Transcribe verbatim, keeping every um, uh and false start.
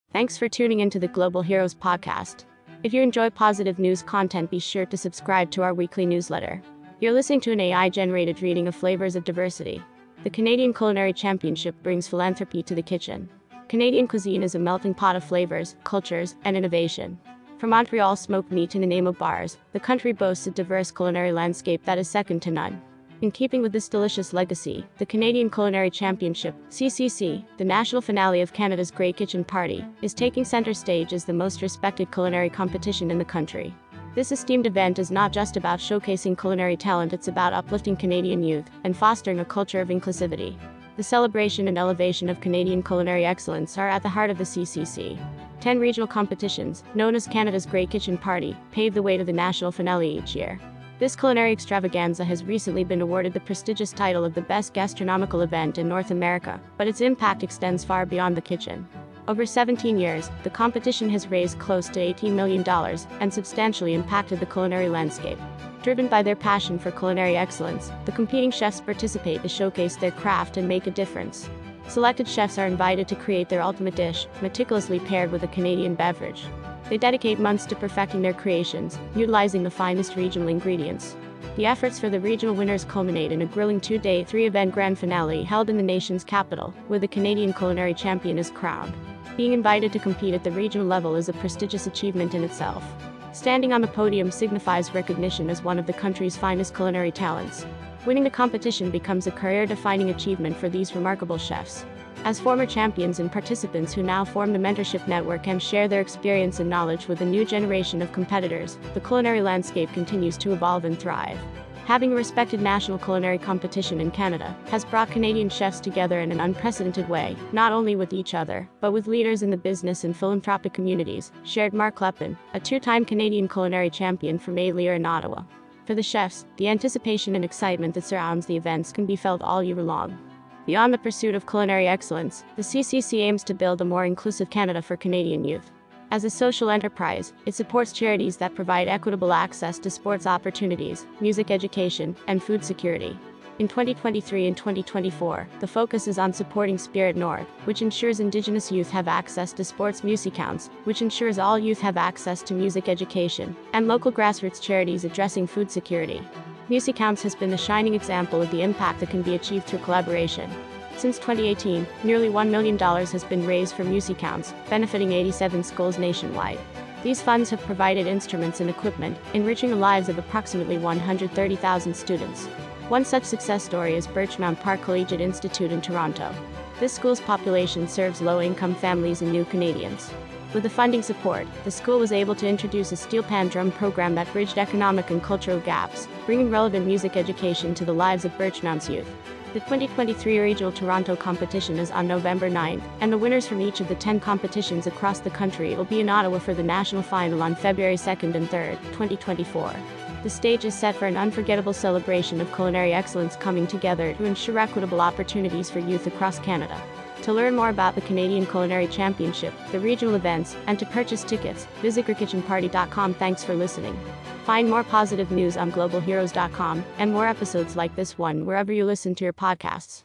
Thanks for tuning into the Global Heroes podcast. If you enjoy positive news content, be sure to subscribe to our weekly newsletter. You're listening to an A I-generated reading of Flavors of Diversity. The Canadian Culinary Championship brings philanthropy to the kitchen. Canadian cuisine is a melting pot of flavors, cultures, and innovation. From Montreal smoked meat to Nanaimo bars, the country boasts a diverse culinary landscape that is second to none. In keeping with this delicious legacy, the Canadian Culinary Championship, C C C, the national finale of Canada's Great Kitchen Party, is taking center stage as the most respected culinary competition in the country. This esteemed event is not just about showcasing culinary talent, it's about uplifting Canadian youth and fostering a culture of inclusivity. The celebration and elevation of Canadian culinary excellence are at the heart of the C C C. Ten regional competitions, known as Canada's Great Kitchen Party, pave the way to the national finale each year. This culinary extravaganza has recently been awarded the prestigious title of the best gastronomical event in North America, but its impact extends far beyond the kitchen. Over seventeen years, the competition has raised close to eighteen million dollars and substantially impacted the culinary landscape. Driven by their passion for culinary excellence, the competing chefs participate to showcase their craft and make a difference. Selected chefs are invited to create their ultimate dish, meticulously paired with a Canadian beverage. They dedicate months to perfecting their creations, utilizing the finest regional ingredients. The efforts for the regional winners culminate in a grilling two-day, three-event grand finale held in the nation's capital, where the Canadian culinary champion is crowned. Being invited to compete at the regional level is a prestigious achievement in itself. Standing on the podium signifies recognition as one of the country's finest culinary talents. Winning the competition becomes a career-defining achievement for these remarkable chefs. As former champions and participants who now form the mentorship network and share their experience and knowledge with a new generation of competitors, the culinary landscape continues to evolve and thrive. Having a respected national culinary competition in Canada has brought Canadian chefs together in an unprecedented way, not only with each other, but with leaders in the business and philanthropic communities, shared Mark Lepin, a two-time Canadian culinary champion from Ayr in Ottawa. For the chefs, the anticipation and excitement that surrounds the events can be felt all year long. Beyond the pursuit of culinary excellence, the C C C aims to build a more inclusive Canada for Canadian youth. As a social enterprise, it supports charities that provide equitable access to sports opportunities, music education, and food security. In twenty twenty-three and twenty twenty-four, the focus is on supporting Spirit North, which ensures Indigenous youth have access to sports musicounts, which ensures all youth have access to music education, and local grassroots charities addressing food security. Musicounts has been a shining example of the impact that can be achieved through collaboration. Since twenty eighteen, nearly one million dollars has been raised for Musicounts, benefiting eighty-seven schools nationwide. These funds have provided instruments and equipment, enriching the lives of approximately one hundred thirty thousand students. One such success story is Birchmount Park Collegiate Institute in Toronto. This school's population serves low-income families and new Canadians. With the funding support, the school was able to introduce a steel pan drum program that bridged economic and cultural gaps, bringing relevant music education to the lives of Birchmount's youth. The twenty twenty-three Regional Toronto competition is on November ninth, and the winners from each of the ten competitions across the country will be in Ottawa for the national final on February second and third, twenty twenty-four. The stage is set for an unforgettable celebration of culinary excellence coming together to ensure equitable opportunities for youth across Canada. To learn more about the Canadian Culinary Championship, the regional events, and to purchase tickets, visit great kitchen party dot com. Thanks for listening. Find more positive news on global heroes dot com, and more episodes like this one wherever you listen to your podcasts.